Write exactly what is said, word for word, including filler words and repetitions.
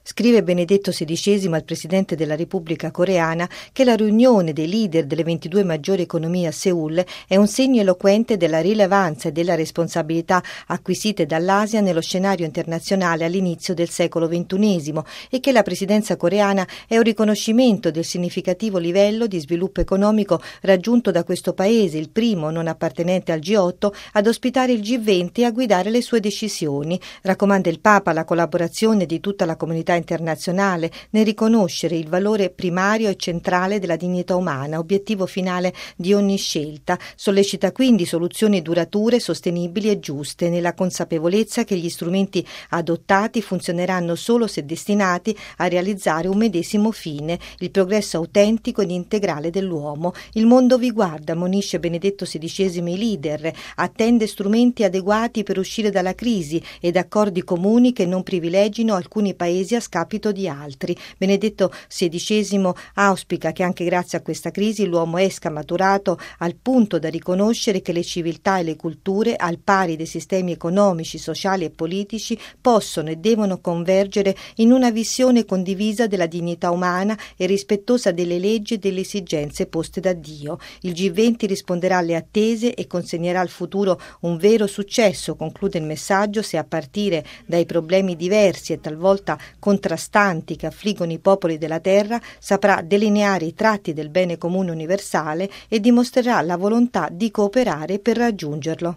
Scrive Benedetto sedicesimo al presidente della Repubblica Coreana che la riunione dei leader delle ventidue maggiori economie a Seul è un segno eloquente della rilevanza e della responsabilità acquisite dall'Asia nello scenario internazionale all'inizio del secolo ventunesimo e che la presidenza coreana è un riconoscimento del significativo livello di sviluppo economico raggiunto da questo paese, il primo non appartenente al G otto ad ospitare il G venti e a guidare le sue decisioni. Raccomanda il Papa la collaborazione di tutta la comunità internazionale nel riconoscere il valore primario e centrale della dignità umana, obiettivo finale di ogni scelta. Sollecita quindi soluzioni durature, sostenibili e giuste, nella consapevolezza che gli strumenti adottati funzioneranno solo se destinati a realizzare un medesimo fine, il progresso autentico ed integrale dell'uomo. Il mondo vi guarda, ammonisce Benedetto sedicesimo i leader, attende strumenti adeguati per uscire dalla crisi ed accordi comuni che non privilegino alcuni paesi a scapito di altri. Benedetto sedicesimo auspica che anche grazie a questa crisi l'uomo esca maturato al punto da riconoscere che le civiltà e le culture, al pari dei sistemi economici, sociali e politici, possono e devono convergere in una visione condivisa della dignità umana e rispettosa delle leggi e delle esigenze poste da Dio. Il G venti risponderà alle attese e consegnerà al futuro un vero successo, conclude il messaggio, se a partire dai problemi diversi e talvolta contrastanti che affliggono i popoli della terra saprà delineare i tratti del bene comune universale e dimostrerà la volontà di cooperare per raggiungerlo.